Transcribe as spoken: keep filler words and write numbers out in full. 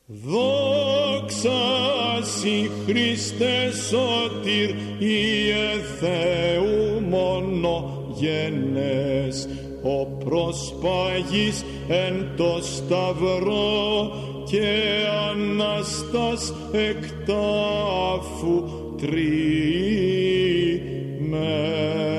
Δόξα σοι Χριστέ σωτήρ Ιε Θεού μονογενές, ο προσπάγης εν το σταυρό και Ανάστας εκ τάφου τρίμες.